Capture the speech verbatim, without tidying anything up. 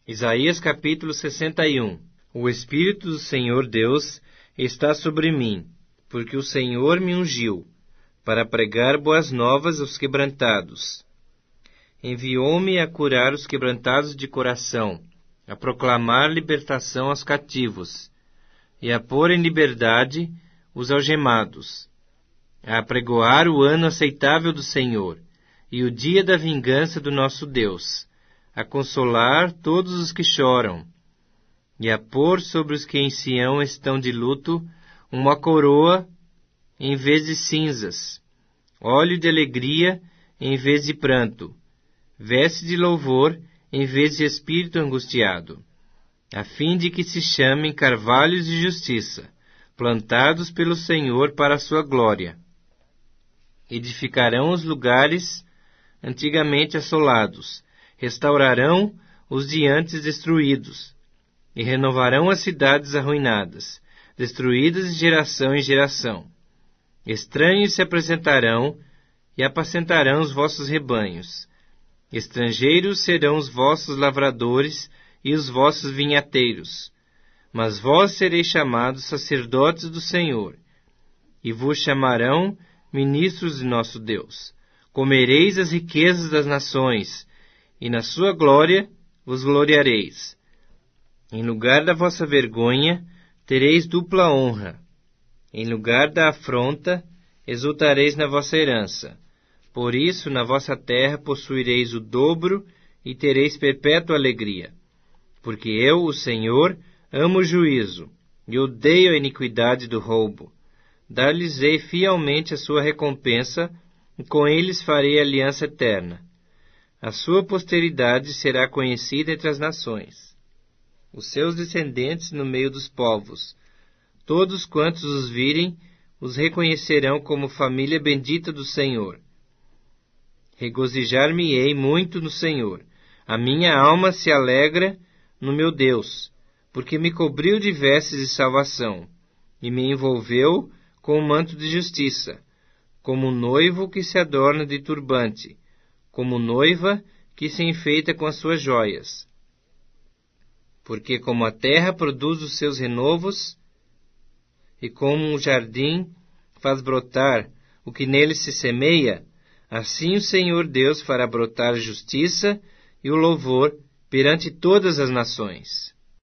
Isaías capítulo sessenta e um. O Espírito do Senhor Deus está sobre mim, porque o Senhor me ungiu, para pregar boas novas aos quebrantados. Enviou-me a curar os quebrantados de coração, a proclamar libertação aos cativos, e a pôr em liberdade os algemados, a apregoar o ano aceitável do Senhor, e o dia da vingança do nosso Deus, a consolar todos os que choram, e a pôr sobre os que em Sião estão de luto uma coroa em vez de cinzas, óleo de alegria em vez de pranto, veste de louvor em vez de espírito angustiado, a fim de que se chamem carvalhos de justiça, plantados pelo Senhor para a sua glória. Edificarão os lugares antigamente assolados, restaurarão os de antes destruídos, e renovarão as cidades arruinadas, destruídas de geração em geração. Estranhos se apresentarão e apacentarão os vossos rebanhos. Estrangeiros serão os vossos lavradores e os vossos vinhateiros. Mas vós sereis chamados sacerdotes do Senhor, e vos chamarão ministros de nosso Deus. Comereis as riquezas das nações, e na sua glória vos gloriareis. Em lugar da vossa vergonha, tereis dupla honra. Em lugar da afronta, exultareis na vossa herança. Por isso, na vossa terra possuireis o dobro e tereis perpétua alegria. Porque eu, o Senhor, amo o juízo e odeio a iniquidade do roubo. Dar-lhes-ei fielmente a sua recompensa, e com eles farei aliança eterna. A sua posteridade será conhecida entre as nações, os seus descendentes no meio dos povos. Todos quantos os virem, os reconhecerão como família bendita do Senhor. Regozijar-me-ei muito no Senhor. A minha alma se alegra no meu Deus, porque me cobriu de vestes de salvação, e me envolveu com um manto de justiça, como um noivo que se adorna de turbante, como noiva que se enfeita com as suas joias. Porque como a terra produz os seus renovos, e como um jardim faz brotar o que nele se semeia, assim o Senhor Deus fará brotar a justiça e o louvor perante todas as nações.